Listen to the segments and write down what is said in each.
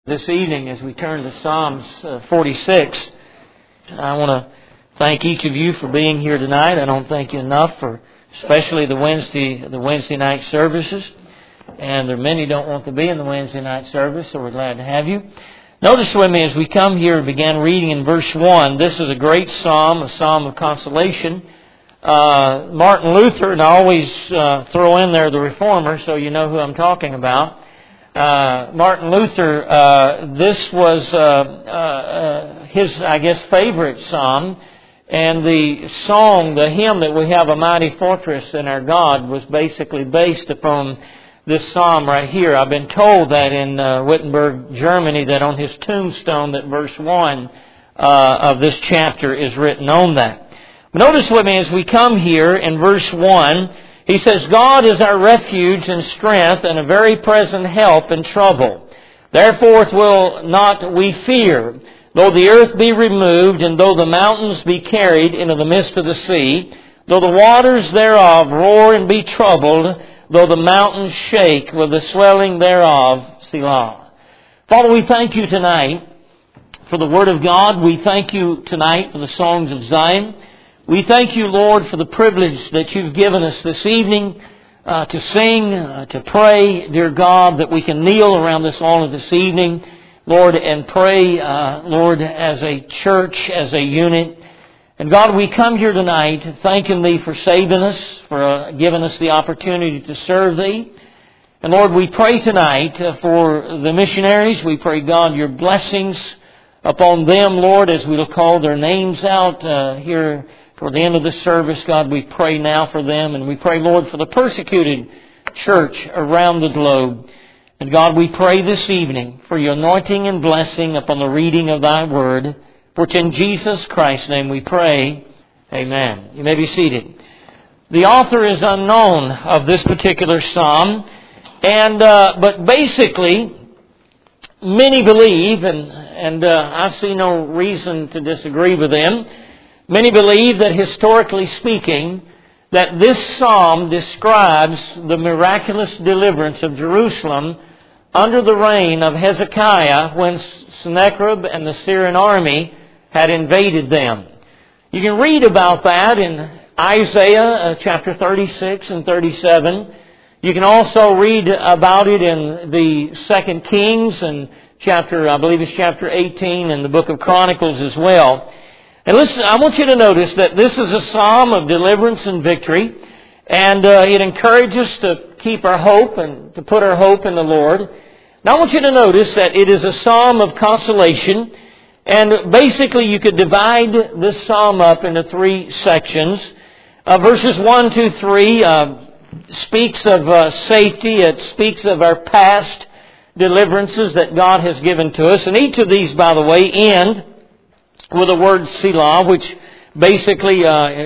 This evening, as we turn to Psalms 46, I want to thank each of you for being here tonight. I don't thank you enough for especially the Wednesday night services. And there are many who don't want to be in the Wednesday night service, so we're glad to have you. Notice with me as we come here and began reading in verse 1, this is a great psalm, a psalm of consolation. Martin Luther, and I always throw in there the Reformer, so you know who I'm talking about. Martin Luther, this was his, I guess, favorite psalm. And the song, the hymn that we have, A Mighty Fortress in Our God, was basically based upon this psalm right here. I've been told that in Wittenberg, Germany, that on his tombstone that verse 1 of this chapter is written on that. Notice with me as we come here in verse 1, he says, God is our refuge and strength and a very present help in trouble. Therefore will not we fear, though the earth be removed, and though the mountains be carried into the midst of the sea, though the waters thereof roar and be troubled, though the mountains shake with the swelling thereof. Selah. Father, we thank you tonight for the Word of God. We thank you tonight for the songs of Zion. We thank you, Lord, for the privilege that you've given us this evening to sing, to pray, dear God, that we can kneel around this altar this evening, Lord, and pray, Lord, as a church, as a unit. And God, we come here tonight thanking Thee for saving us, for giving us the opportunity to serve Thee. And Lord, we pray tonight for the missionaries. We pray, God, your blessings upon them, Lord, as we'll call their names out here toward the end of this service. God, we pray now for them, and we pray, Lord, for the persecuted church around the globe. And God, we pray this evening for your anointing and blessing upon the reading of Thy Word. For it's in Jesus Christ's name we pray. Amen. You may be seated. The author is unknown of this particular psalm, and but basically, many believe, and I see no reason to disagree with them. Many believe that historically speaking, that this psalm describes the miraculous deliverance of Jerusalem under the reign of Hezekiah when Sennacherib and the Syrian army had invaded them. You can read about that in Isaiah chapter 36 and 37. You can also read about it in the 2 Kings and I believe it's chapter 18 in the book of Chronicles as well. And listen, I want you to notice that this is a psalm of deliverance and victory. And it encourages us to keep our hope and to put our hope in the Lord. Now I want you to notice that it is a psalm of consolation. And basically you could divide this psalm up into three sections. Verses 1 to 3 speaks of safety. It speaks of our past deliverances that God has given to us. And each of these, by the way, end with the word Selah, which basically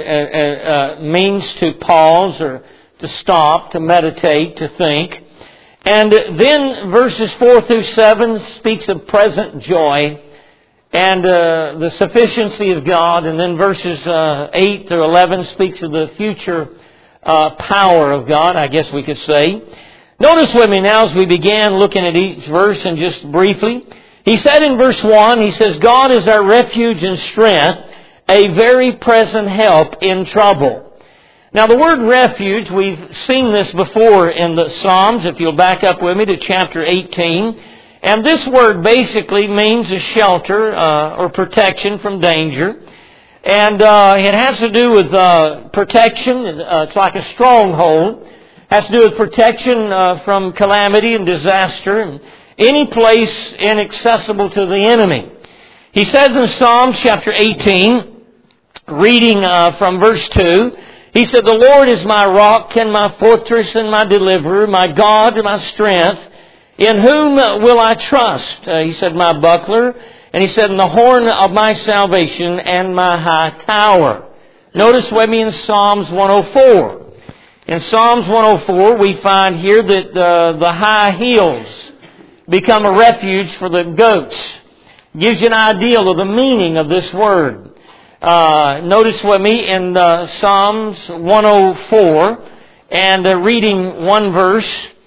means to pause or to stop, to meditate, to think. And then verses 4 through 7 speaks of present joy and the sufficiency of God. And then verses 8 through 11 speaks of the future power of God, I guess we could say. Notice with me now as we began looking at each verse and just briefly. He said in verse 1, he says, God is our refuge and strength, a very present help in trouble. Now the word refuge, we've seen this before in the Psalms, if you'll back up with me to chapter 18. And this word basically means a shelter or protection from danger. And it has to do with protection. It's like a stronghold. It has to do with protection from calamity and disaster and any place inaccessible to the enemy. He says in Psalms chapter 18, reading from verse 2, he said, the Lord is my rock and my fortress and my deliverer, my God and my strength. In whom will I trust? He said, my buckler. And he said, in the horn of my salvation and my high tower. Notice with me in Psalms 104. In Psalms 104, we find here that the high hills become a refuge for the goats. Gives you an idea of the meaning of this word. Notice with me in Psalms 104 and reading one verse.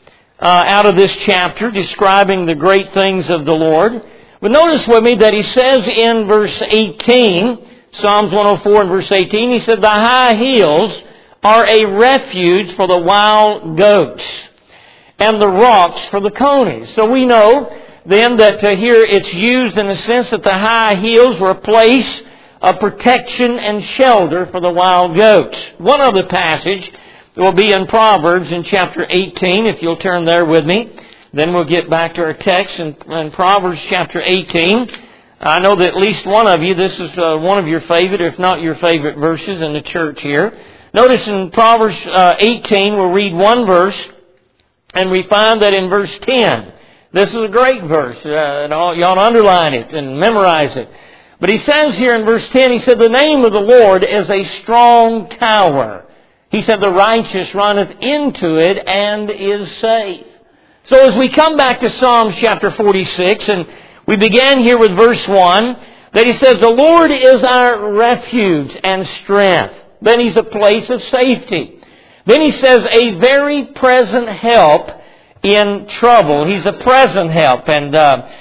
out of this chapter describing the great things of the Lord. But notice with me that he says in verse 18, Psalms 104 and verse 18, he said, "The high hills are a refuge for the wild goats, and the rocks for the conies." So we know then that here it's used in the sense that the high hills were a place of protection and shelter for the wild goats. One other passage will be in Proverbs in chapter 18, if you'll turn there with me. Then we'll get back to our text in Proverbs chapter 18. I know that at least one of you, this is one of your favorite, if not your favorite verses in the church here. Notice in Proverbs 18, we'll read one verse, and we find that in verse 10, this is a great verse. You ought to underline it and memorize it. But he says here in verse 10, he said, "The name of the Lord is a strong tower. He said, the righteous runneth into it and is safe." So as we come back to Psalms chapter 46, and we began here with verse 1, that he says, "The Lord is our refuge and strength." Then he's a place of safety. Then he says, "A very present help in trouble." He's a present help, and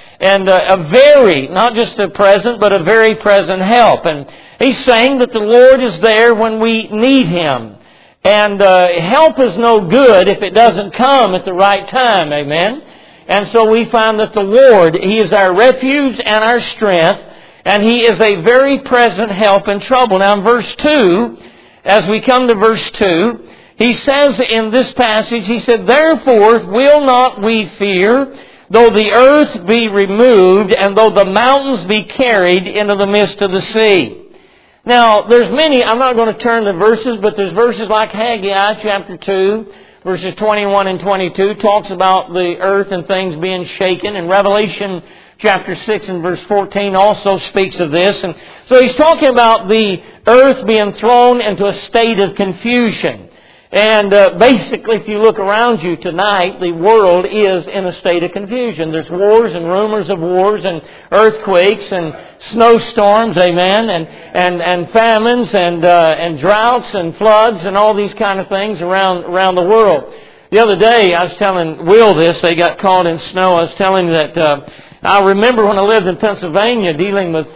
a very, not just a present, but a very present help. And he's saying that the Lord is there when we need Him. And help is no good if it doesn't come at the right time, amen? And so we find that the Lord, He is our refuge and our strength, and He is a very present help in trouble. Now in verse 2, as we come to verse 2, he says in this passage, he said, "Therefore will not we fear, though the earth be removed, and though the mountains be carried into the midst of the sea." Now, there's many, I'm not going to turn the verses, but there's verses like Haggai chapter 2, verses 21 and 22, talks about the earth and things being shaken. And Revelation chapter 6 and verse 14 also speaks of this. And so he's talking about the earth being thrown into a state of confusion. And basically, if you look around you tonight, the world is in a state of confusion. There's wars and rumors of wars and earthquakes and snowstorms, amen, and famines and droughts and floods and all these kind of things around the world. The other day, I was telling Will this. They got caught in snow. I was telling him that I remember when I lived in Pennsylvania dealing with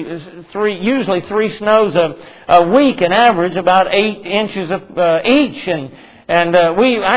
usually three snows a week, an average about 8 inches each, and I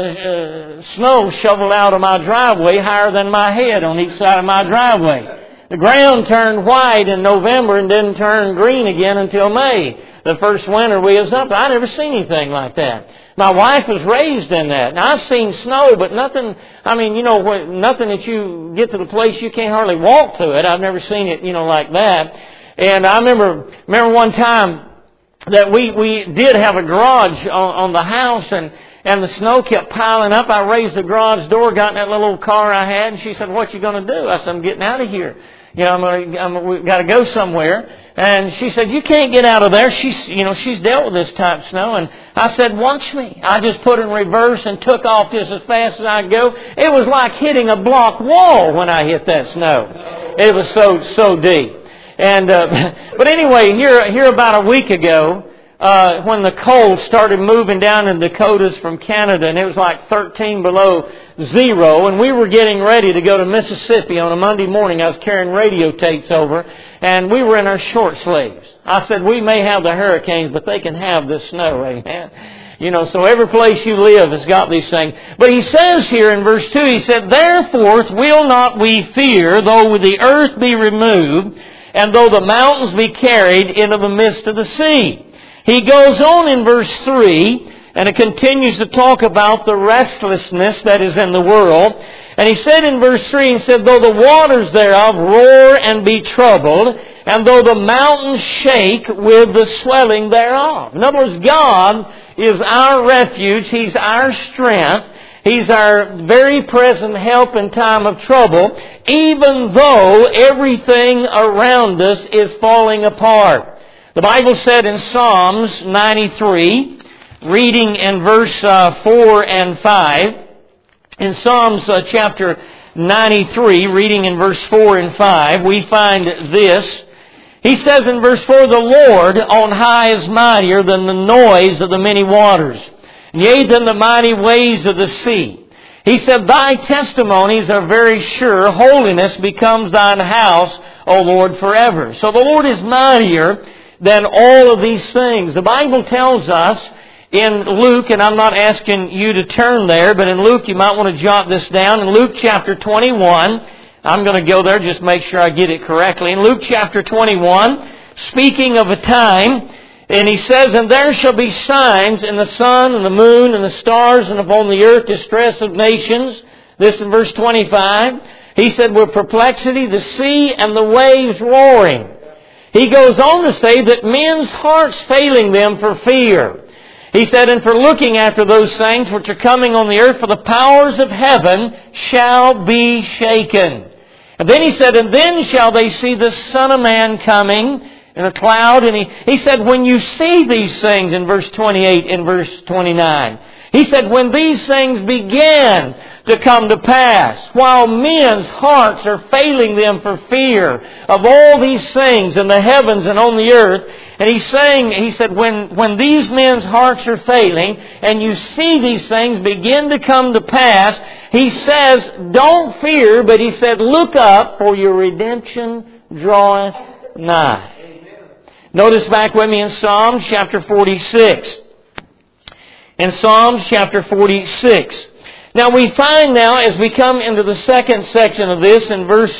had snow shoveled out of my driveway higher than my head on each side of my driveway. The ground turned white in November and didn't turn green again until May. The first winter we was up, I never seen anything like that. My wife was raised in that. Now, I've seen snow, but nothing, nothing that you get to the place you can't hardly walk to it. I've never seen it, like that. And I remember one time that we did have a garage on the house, and the snow kept piling up. I raised the garage door, got in that little old car I had, and she said, "What you going to do?" I said, "I'm getting out of here. We've got to go somewhere." And she said, "You can't get out of there." She's dealt with this type of snow. And I said, "Watch me." I just put in reverse and took off just as fast as I could go. It was like hitting a block wall when I hit that snow. It was so deep. And but anyway, here about a week ago, when the cold started moving down in Dakotas from Canada, and it was like 13 below zero, and we were getting ready to go to Mississippi on a Monday morning. I was carrying radio tapes over, and we were in our short sleeves. I said, "We may have the hurricanes, but they can have this snow," amen. So every place you live has got these things. But he says here in verse 2, he said, "Therefore will not we fear, though the earth be removed, and though the mountains be carried into the midst of the sea." He goes on in verse 3, and it continues to talk about the restlessness that is in the world. And he said in verse 3, he said, "Though the waters thereof roar and be troubled, and though the mountains shake with the swelling thereof." In other words, God is our refuge. He's our strength. He's our very present help in time of trouble, even though everything around us is falling apart. The Bible said in Psalms 93, reading in verse 4 and 5, in Psalms chapter 93, reading in verse 4 and 5, we find this. He says in verse 4, "The Lord on high is mightier than the noise of the many waters, yea, than the mighty waves of the sea. He said, Thy testimonies are very sure. Holiness becomes Thine house, O Lord, forever. So the Lord is mightier than all of these things. The Bible tells us in Luke, and I'm not asking you to turn there, but in Luke, you might want to jot this down. In Luke chapter 21, I'm going to go there, just make sure I get it correctly. In Luke chapter 21, speaking of a time, and he says, And there shall be signs in the sun and the moon and the stars, and upon the earth distress of nations. This in verse 25. He said, With perplexity, the sea and the waves roaring. He goes on to say that men's hearts failing them for fear. He said, And for looking after those things which are coming on the earth, for the powers of heaven shall be shaken. And then he said, And then shall they see the Son of Man coming in a cloud. And he said, when you see these things in verse 28 and verse 29, he said, when these things begin to come to pass, while men's hearts are failing them for fear of all these things in the heavens and on the earth, and he said, when these men's hearts are failing, and you see these things begin to come to pass, he says, don't fear, but he said, look up, for your redemption draweth nigh. Notice back with me in Psalms chapter 46. In Psalms chapter 46. Now we find now, as we come into the second section of this, in verse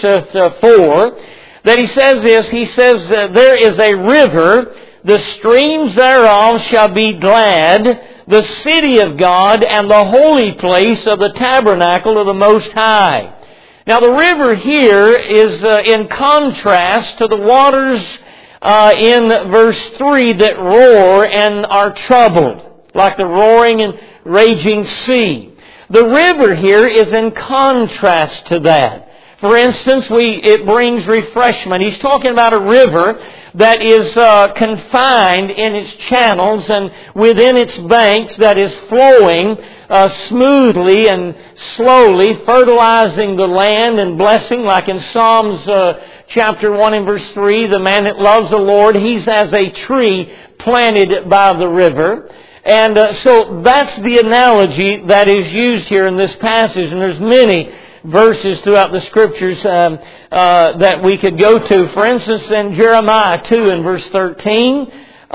4, that he says this. He says, there is a river, the streams thereof shall be glad, the city of God and the holy place of the tabernacle of the Most High. Now the river here is in contrast to the waters in verse 3 that roar and are troubled, like the roaring and raging sea. The river here is in contrast to that. For instance, it brings refreshment. He's talking about a river that is confined in its channels and within its banks, that is flowing smoothly and slowly, fertilizing the land and blessing, like in Psalms chapter 1 and verse 3, the man that loves the Lord, he's as a tree planted by the river. And so that's the analogy that is used here in this passage. And there's many verses throughout the Scriptures that we could go to. For instance, in Jeremiah 2 and verse 13.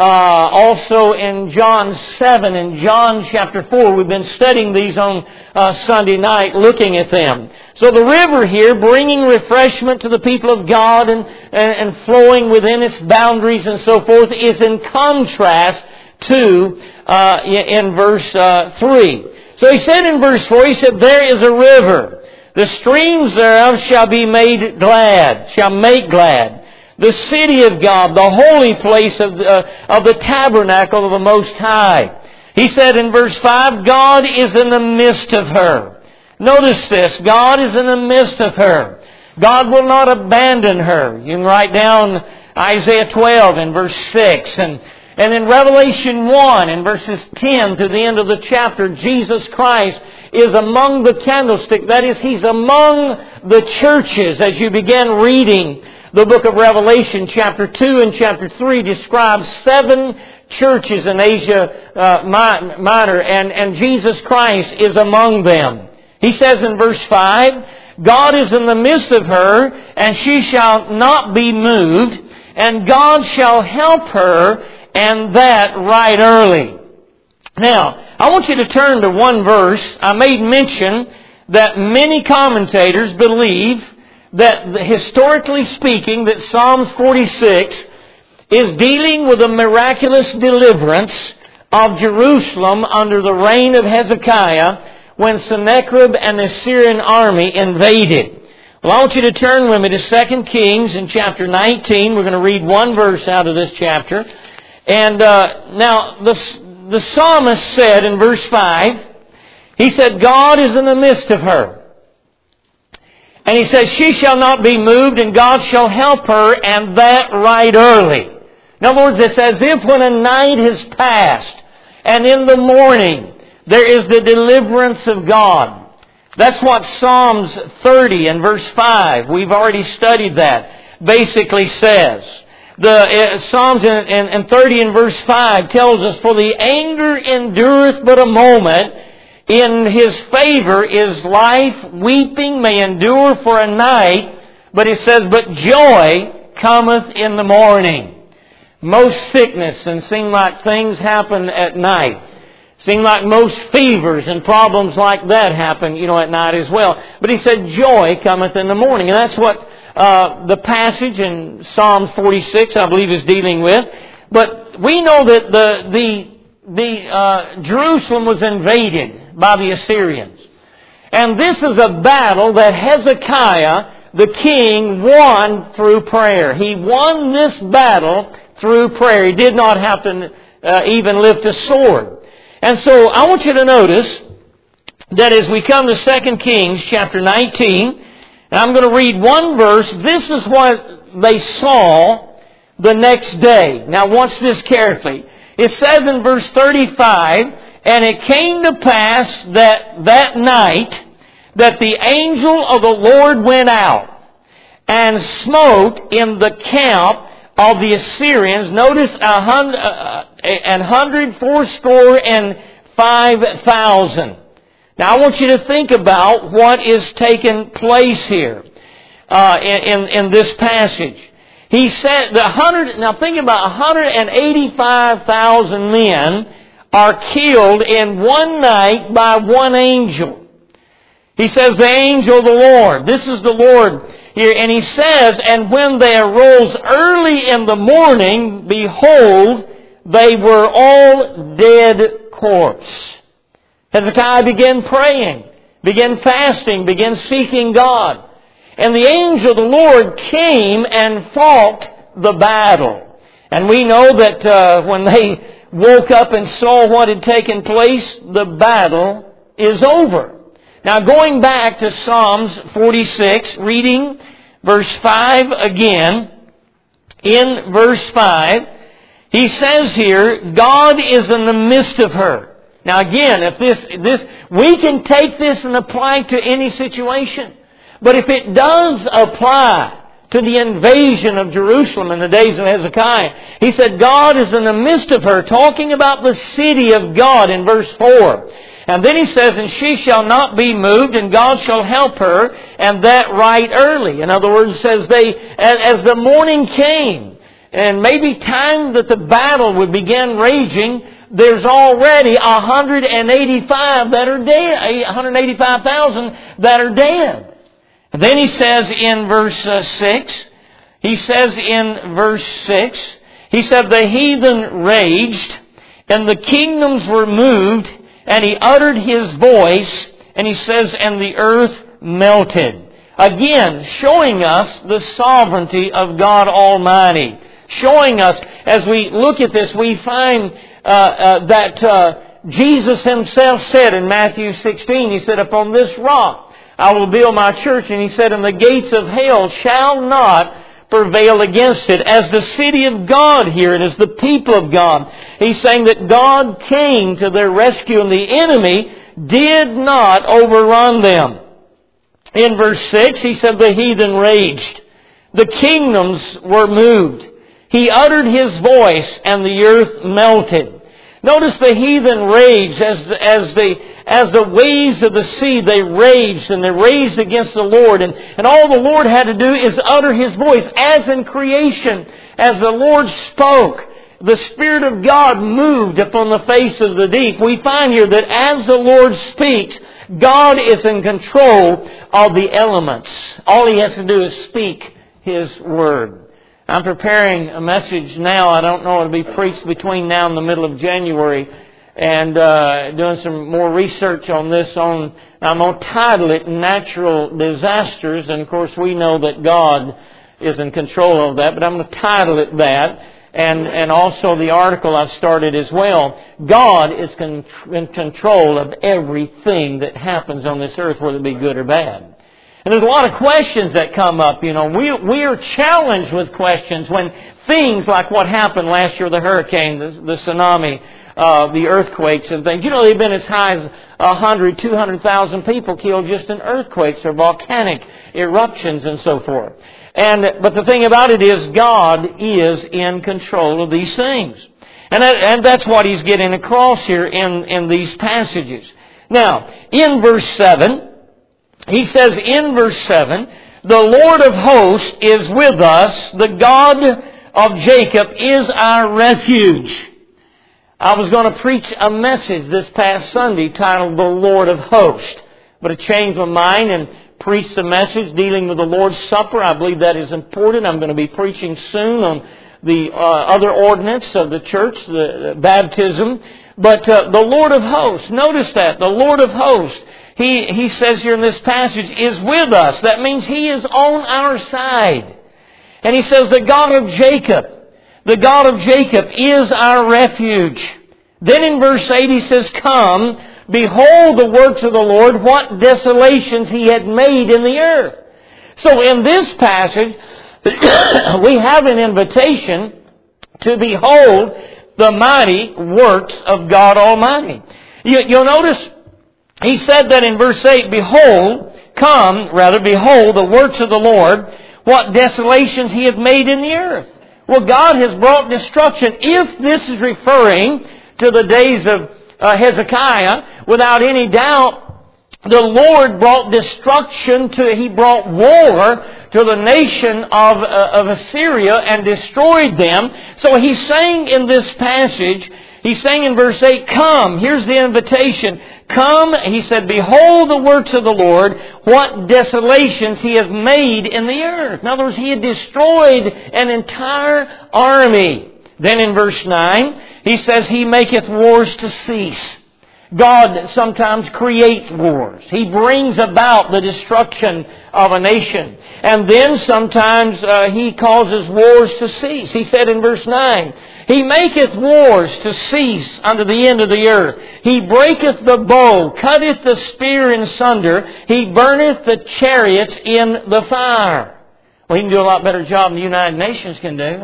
Also in John 7 and John chapter 4. We've been studying these on Sunday night, looking at them. So the river here, bringing refreshment to the people of God and flowing within its boundaries and so forth, is in contrast to in verse 3. So he said in verse 4, he said, there is a river. The streams thereof shall be made glad, shall make glad. The city of God, the holy place of the tabernacle of the Most High. He said in verse 5, God is in the midst of her. Notice this, God is in the midst of her. God will not abandon her. You can write down Isaiah 12 in verse 6 and in Revelation 1 in verses 10 to the end of the chapter, Jesus Christ is among the candlestick. That is, He's among the churches. As you begin reading the book of Revelation, chapter 2 and chapter 3 describes 7 churches in Asia Minor, and Jesus Christ is among them. He says in verse 5, God is in the midst of her, and she shall not be moved, and God shall help her, and that right early. Now, I want you to turn to one verse. I made mention that many commentators believe that, historically speaking, that Psalms 46 is dealing with a miraculous deliverance of Jerusalem under the reign of Hezekiah when Sennacherib and the Assyrian army invaded. Well, I want you to turn with me to 2 Kings in chapter 19. We're going to read one verse out of this chapter. And now, the psalmist said in verse 5, he said, God is in the midst of her. And he says, she shall not be moved, and God shall help her, and that right early. In other words, it's as if when a night has passed, and in the morning, there is the deliverance of God. That's what Psalms 30 and verse 5, we've already studied that, basically says. The Psalms in 30 and verse 5 tells us, for the anger endureth but a moment, In His favor is life. Weeping may endure for a night, but it says, but joy cometh in the morning. Most sickness and seem like things happen at night. Seem like most fevers and problems like that happen, at night as well. But He said, joy cometh in the morning. And that's what the passage in Psalm 46, I believe, is dealing with. But we know that the Jerusalem was invaded by the Assyrians. And this is a battle that Hezekiah, the king, won through prayer. He won this battle through prayer. He did not have to even lift a sword. And so I want you to notice that as we come to 2 Kings chapter 19, and I'm going to read one verse. This is what they saw the next day. Now watch this carefully. It says in verse 35, and it came to pass that night that the angel of the Lord went out and smote in the camp of the Assyrians. Notice 185,000. Now I want you to think about what is taking place here in this passage. He said now think about 185,000 men are killed in one night by one angel. He says the angel of the Lord. This is the Lord here. And He says, and when they arose early in the morning, behold, they were all dead corpse. Hezekiah began praying, began fasting, began seeking God. And the angel of the Lord came and fought the battle. And we know that when they woke up and saw what had taken place, the battle is over. Now going back to Psalms 46, reading verse 5 again. In verse 5, he says here, God is in the midst of her. Now again, if this we can take this and apply it to any situation. But if it does apply to the invasion of Jerusalem in the days of Hezekiah, he said, God is in the midst of her, talking about the city of God in verse 4. And then he says, and she shall not be moved, and God shall help her, and that right early. In other words, it says as the morning came, and maybe time that the battle would begin raging, there's already 185 that are dead, 185,000 that are dead. And then he says in verse 6, he said, the heathen raged, and the kingdoms were moved, and He uttered His voice, and he says, and the earth melted. Again, showing us the sovereignty of God Almighty. Showing us, as we look at this, we find that Jesus Himself said in Matthew 16, He said, upon this rock I will build my church. And He said, and the gates of hell shall not prevail against it. As the city of God here, and as the people of God, He's saying that God came to their rescue, and the enemy did not overrun them. In verse 6, he said, the heathen raged. The kingdoms were moved. He uttered His voice, and the earth melted. Notice the heathen raged as the waves of the sea, they raged, and they raged against the Lord. And all the Lord had to do is utter His voice. As in creation, as the Lord spoke, the Spirit of God moved upon the face of the deep. We find here that as the Lord speaks, God is in control of the elements. All He has to do is speak His Word. I'm preparing a message now. I don't know, it'll be preached between now and the middle of January. And doing some more research on this. I'm going to title it Natural Disasters. And of course we know that God is in control of that. But I'm going to title it that. And also the article I've started as well. God is in control of everything that happens on this earth, whether it be good or bad. And there's a lot of questions that come up. We are challenged with questions when things like what happened last year, the hurricane, the tsunami, the earthquakes and things. They've been as high as 100, 200,000 people killed just in earthquakes or volcanic eruptions and so forth. But the thing about it is God is in control of these things. And that's what He's getting across here in these passages. Now, in verse 7, he says in verse 7, the Lord of hosts is with us, the God of Jacob is our refuge. I was going to preach a message this past Sunday titled The Lord of Hosts, but I changed my mind and preached a message dealing with the Lord's Supper. I believe that is important. I'm going to be preaching soon on the other ordinance of the church, the baptism. But the Lord of Hosts, notice that, the Lord of Hosts, He says here in this passage, is with us. That means He is on our side. And He says the God of Jacob is our refuge. Then in verse 8 He says, come, behold the works of the Lord, what desolations He had made in the earth. So in this passage, we have an invitation to behold the mighty works of God Almighty. You'll notice He said that in verse 8, behold the works of the Lord, what desolations He hath made in the earth. Well, God has brought destruction. If this is referring to the days of Hezekiah, without any doubt, the Lord brought destruction He brought war to the nation of Assyria and destroyed them. So He's saying in this passage, He's saying in verse 8, come, here's the invitation. Come, He said, behold the works of the Lord, what desolations He hath made in the earth. In other words, He had destroyed an entire army. Then in verse 9, He says, He maketh wars to cease. God sometimes creates wars. He brings about the destruction of a nation. And then sometimes He causes wars to cease. He said in verse 9, He maketh wars to cease unto the end of the earth. He breaketh the bow, cutteth the spear in sunder. He burneth the chariots in the fire. Well, He can do a lot better job than the United Nations can do.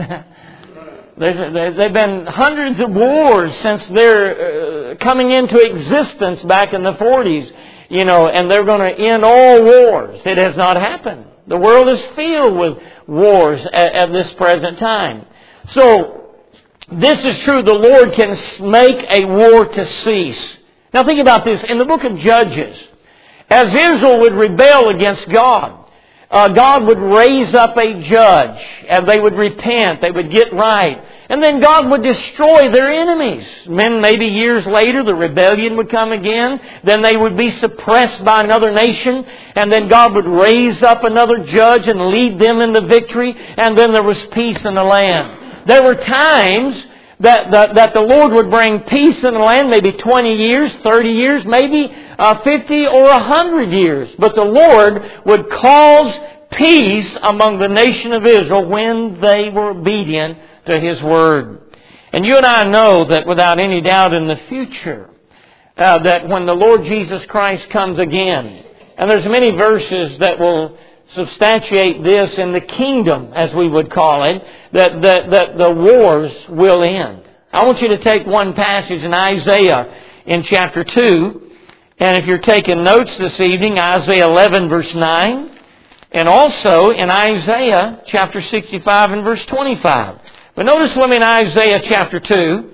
They've been hundreds of wars since their coming into existence back in the 40s, and they're going to end all wars. It has not happened. The world is filled with wars at this present time. So, this is true. The Lord can make a war to cease. Now think about this. In the book of Judges, as Israel would rebel against God, God would raise up a judge, and they would repent, they would get right, and then God would destroy their enemies. Then maybe years later, the rebellion would come again, then they would be suppressed by another nation, and then God would raise up another judge and lead them into victory, and then there was peace in the land. There were times that the Lord would bring peace in the land, maybe 20 years, 30 years, maybe 50 or 100 years. But the Lord would cause peace among the nation of Israel when they were obedient to His Word. And you and I know that without any doubt in the future, that when the Lord Jesus Christ comes again, and there's many verses that will substantiate this in the kingdom, as we would call it, that the wars will end. I want you to take one passage in Isaiah in chapter 2. And if you're taking notes this evening, Isaiah 11 verse 9. And also in Isaiah chapter 65 and verse 25. But notice with me in Isaiah chapter 2.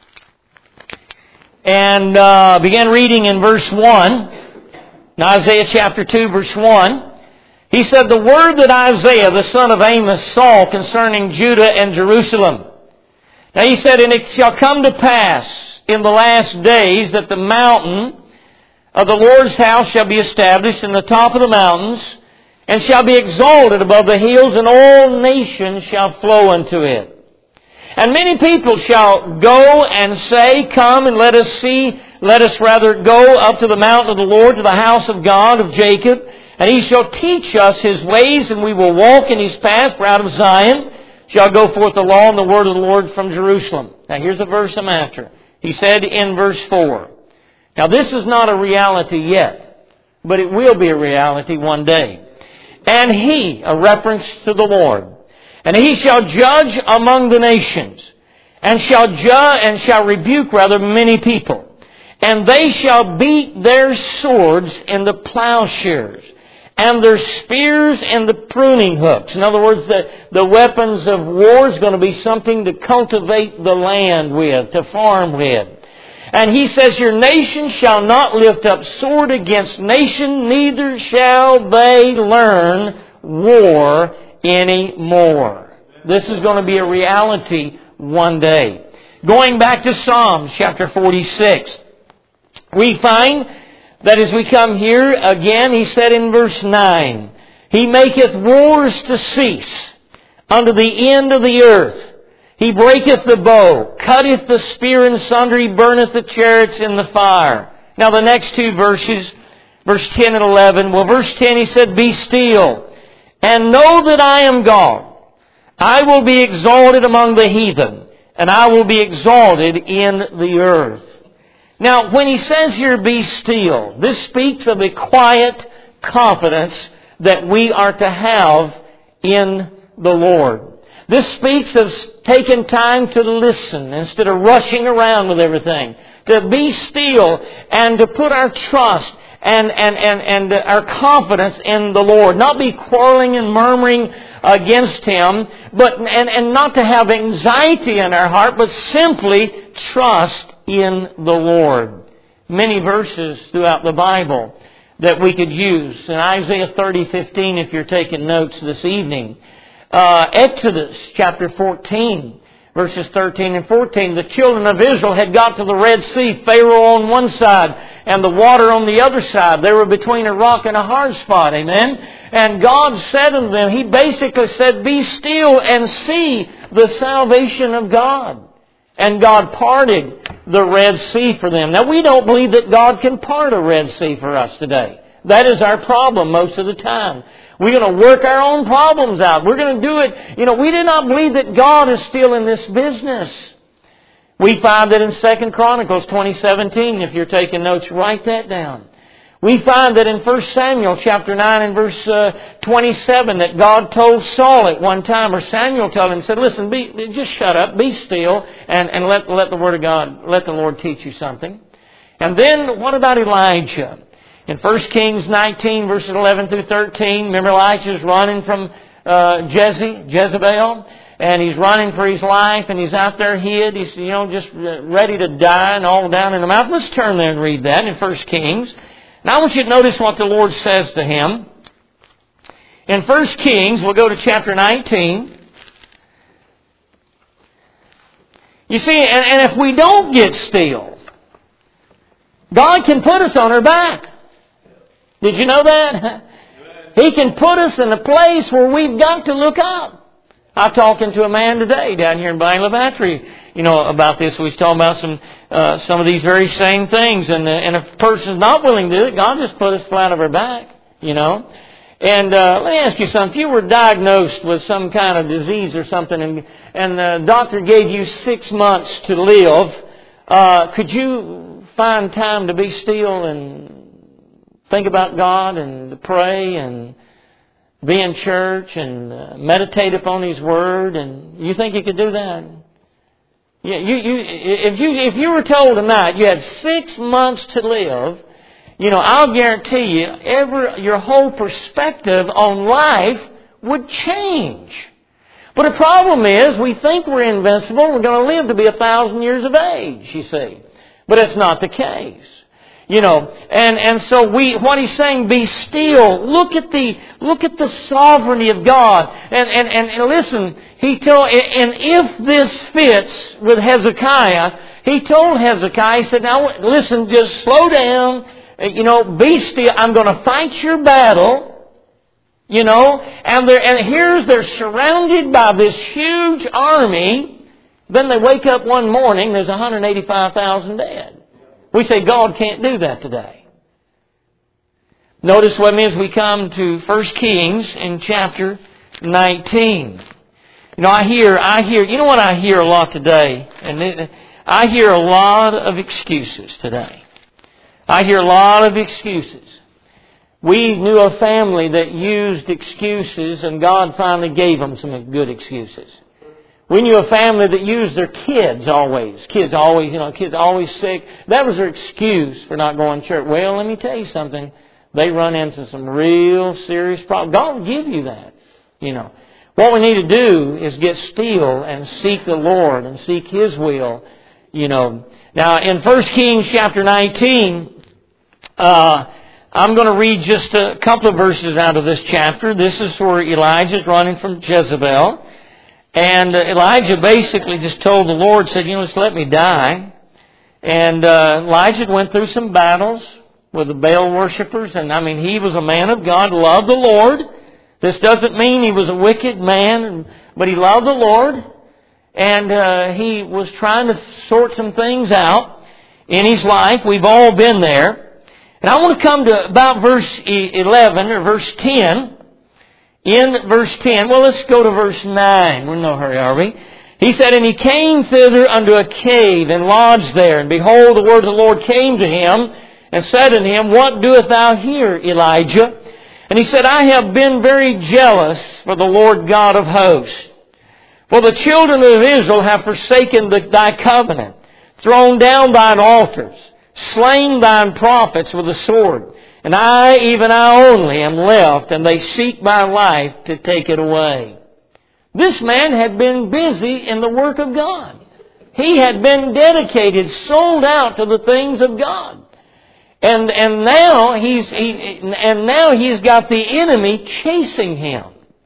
And begin reading in verse 1. In Isaiah chapter 2 verse 1. He said, the word that Isaiah, the son of Amos, saw concerning Judah and Jerusalem. Now he said, and it shall come to pass in the last days that the mountain of the Lord's house shall be established in the top of the mountains, and shall be exalted above the hills, and all nations shall flow unto it. And many people shall go and say, come and let us go up to the mountain of the Lord, to the house of God of Jacob, and He shall teach us His ways, and we will walk in His paths. For out of Zion shall go forth the law and the word of the Lord from Jerusalem. Now here's a verse I'm after. He said in verse 4. Now this is not a reality yet, but it will be a reality one day. And He, a reference to the Lord, and He shall judge among the nations, and shall rebuke many people. And they shall beat their swords in the plowshares, and their spears in the pruning hooks. In other words, the weapons of war is going to be something to cultivate the land with, to farm with. And He says, your nation shall not lift up sword against nation, neither shall they learn war anymore. This is going to be a reality one day. Going back to Psalms chapter 46, we find that as we come here again, He said in verse 9, He maketh wars to cease unto the end of the earth. He breaketh the bow, cutteth the spear in sunder, He burneth the chariots in the fire. Now the next two verses, verse 10 and 11. Well, verse 10 He said, be still, and know that I am God. I will be exalted among the heathen, and I will be exalted in the earth. Now, when He says here, be still, this speaks of a quiet confidence that we are to have in the Lord. This speaks of taking time to listen instead of rushing around with everything. To be still and to put our trust and our confidence in the Lord. Not be quarreling and murmuring against Him, but and not to have anxiety in our heart, but simply trust in the Lord. Many verses throughout the Bible that we could use. In Isaiah 30:15, if you're taking notes this evening. Exodus chapter 14, verses 13 and 14. The children of Israel had got to the Red Sea, Pharaoh on one side and the water on the other side. They were between a rock and a hard spot. Amen. And God said unto them, He basically said, be still and see the salvation of God. And God parted the Red Sea for them. Now we don't believe that God can part a Red Sea for us today. That is our problem most of the time. We're going to work our own problems out. We're going to do it. We do not believe that God is still in this business. We find that in 2 Chronicles 20:17, if you're taking notes, write that down. We find that in 1 Samuel chapter 9 and verse 27 that God told Saul at one time, or Samuel told him, said, listen, just shut up, be still, and let the Word of God, let the Lord teach you something. And then what about Elijah? In 1 Kings 19, verses 11 through 13, remember Elijah's running from Jezebel, and he's running for his life, and he's out there hid. He's just ready to die and all down in the mouth. Let's turn there and read that in 1 Kings. Now I want you to notice what the Lord says to him. In 1 Kings, we'll go to chapter 19. You see, and if we don't get still, God can put us on our back. Did you know that? He can put us in a place where we've got to look up. I was talking to a man today down here in Bangladesh, about this. We was talking about some of these very same things. And if a person's not willing to do it, God just put us flat on our back, And let me ask you something. If you were diagnosed with some kind of disease or something and the doctor gave you 6 months to live, could you find time to be still and think about God and to pray and be in church and meditate upon His Word? And you think you could do that? Yeah, if you were told tonight you had 6 months to live, I'll guarantee you your whole perspective on life would change. But the problem is we think we're invincible. We're going to live to be 1,000 years of age, you see. But it's not the case. And so what he's saying, be still. Look at the sovereignty of God. And listen, he told, and if this fits with Hezekiah, he told Hezekiah, he said, now listen, just slow down, be still. I'm going to fight your battle, and they're surrounded by this huge army. Then they wake up one morning, there's 185,000 dead. We say God can't do that today. Notice what it means we come to 1 Kings in chapter 19. I hear, what I hear a lot today? And I hear a lot of excuses today. I hear a lot of excuses. We knew a family that used excuses, and God finally gave them some good excuses. We knew a family that used their kids always. Kids always sick. That was their excuse for not going to church. Well, let me tell you something. They run into some real serious problems. God will give you that. What we need to do is get still and seek the Lord and seek His will, Now, in 1 Kings chapter 19, I'm going to read just a couple of verses out of this chapter. This is where Elijah's running from Jezebel. And Elijah basically just told the Lord, said, just let me die. And Elijah went through some battles with the Baal worshipers. And he was a man of God, loved the Lord. This doesn't mean he was a wicked man, but he loved the Lord. And he was trying to sort some things out in his life. We've all been there. And I want to come to about verse 11 or verse 10. In verse 10, let's go to verse 9. We're in no hurry, are we? He said, "And he came thither unto a cave, and lodged there. And behold, the word of the Lord came to him, and said unto him, What doest thou here, Elijah? And he said, I have been very jealous for the Lord God of hosts. For the children of Israel have forsaken thy covenant, thrown down thine altars, slain thine prophets with the sword. And I, even I only, am left, and they seek my life to take it away." This man had been busy in the work of God. He had been dedicated, sold out to the things of God. And now he's got the enemy chasing him.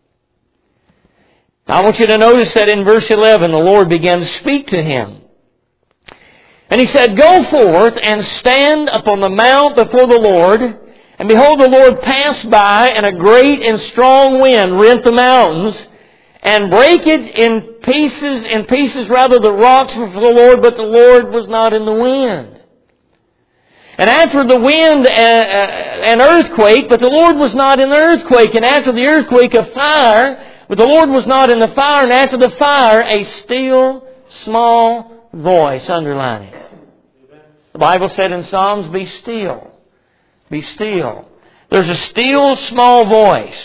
I want you to notice that in verse 11, the Lord began to speak to him. And He said, "Go forth and stand upon the mount before the Lord. And behold, the Lord passed by, and a great and strong wind rent the mountains, and brake it in pieces rather the rocks before the Lord, but the Lord was not in the wind. And after the wind, an earthquake, but the Lord was not in the earthquake. And after the earthquake, a fire, but the Lord was not in the fire. And after the fire, a still, small voice." Underline it. The Bible said in Psalms, "Be still. Be still." There's a still, small voice.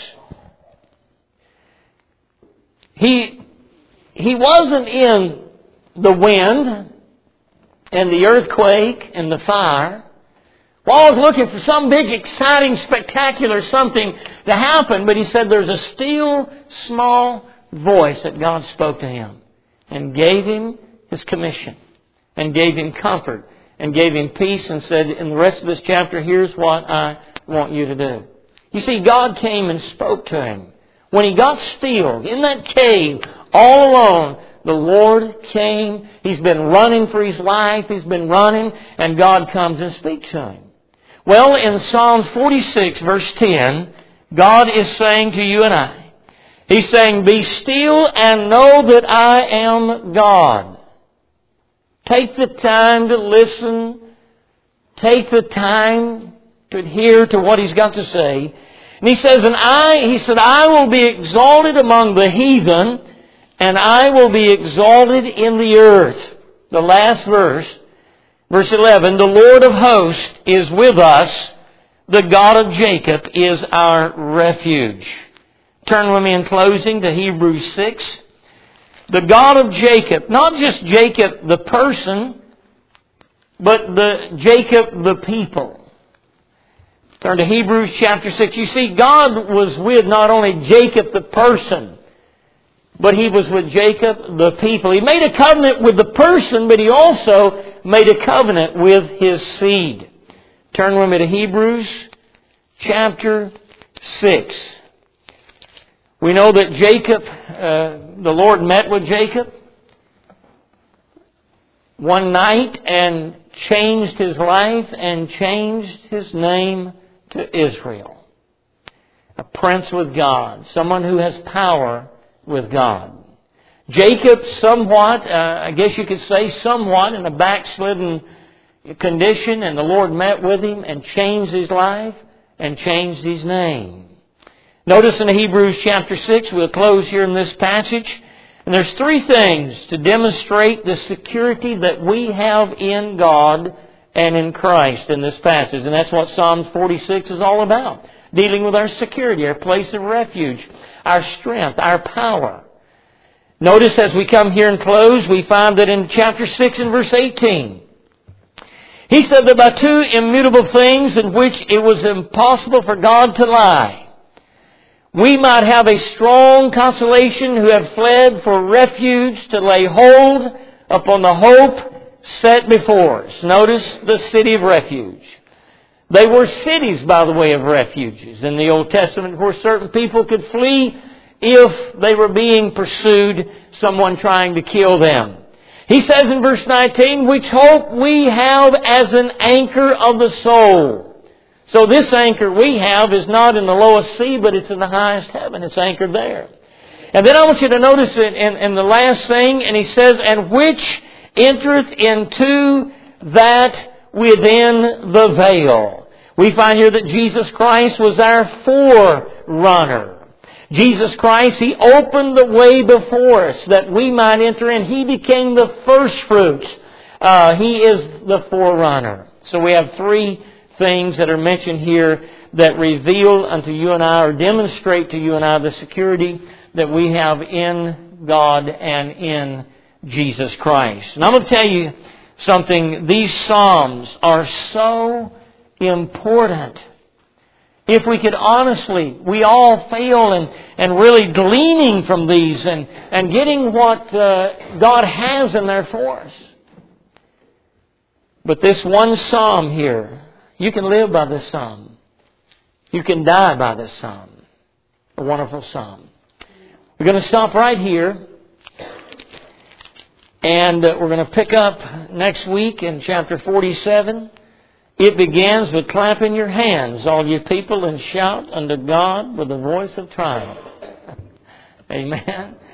He wasn't in the wind and the earthquake and the fire. Paul was looking for some big, exciting, spectacular something to happen, but he said there's a still, small voice that God spoke to him and gave him his commission and gave him comfort and gave him peace and said, in the rest of this chapter, here's what I want you to do. You see, God came and spoke to him. When he got still in that cave, all alone, the Lord came. He's been running for his life. He's been running, and God comes and speaks to him. Well, in Psalms 46, verse 10, God is saying to you and I, He's saying, "Be still and know that I am God." Take the time to listen. Take the time to adhere to what He's got to say. And He says, I will be exalted among the heathen, and I will be exalted in the earth. The last verse, verse 11, "The Lord of hosts is with us. The God of Jacob is our refuge." Turn with me in closing to Hebrews 6. The God of Jacob, not just Jacob the person, but Jacob the people. Turn to Hebrews chapter 6. You see, God was with not only Jacob the person, but He was with Jacob the people. He made a covenant with the person, but He also made a covenant with his seed. Turn with me to Hebrews chapter 6. We know that Jacob, the Lord met with Jacob one night and changed his life and changed his name to Israel. A prince with God. Someone who has power with God. Jacob somewhat, I guess you could say somewhat in a backslidden condition, and the Lord met with him and changed his life and changed his name. Notice in Hebrews chapter 6, we'll close here in this passage, and there's three things to demonstrate the security that we have in God and in Christ in this passage. And that's what Psalms 46 is all about. Dealing with our security, our place of refuge, our strength, our power. Notice as we come here and close, we find that in chapter 6 and verse 18, he said that by two immutable things in which it was impossible for God to lie, we might have a strong consolation who have fled for refuge to lay hold upon the hope set before us. Notice the city of refuge. They were cities, by the way, of refuges. In the Old Testament, where certain people could flee if they were being pursued, someone trying to kill them. He says in verse 19, which hope we have as an anchor of the soul. So this anchor we have is not in the lowest sea, but it's in the highest heaven. It's anchored there. And then I want you to notice it in the last thing, and he says, and which entereth into that within the veil. We find here that Jesus Christ was our forerunner. Jesus Christ, He opened the way before us that we might enter in. He became the first fruits. He is the forerunner. So we have three things that are mentioned here that reveal unto you and I, or demonstrate to you and I, the security that we have in God and in Jesus Christ. And I'm going to tell you something. These Psalms are so important. If we could honestly, we all fail and really gleaning from these and getting what God has in there for us. But this one Psalm here, you can live by this Psalm. You can die by this Psalm. A wonderful Psalm. We're going to stop right here. And we're going to pick up next week in chapter 47. It begins with clapping your hands, all you people, and shout unto God with a voice of triumph. Amen.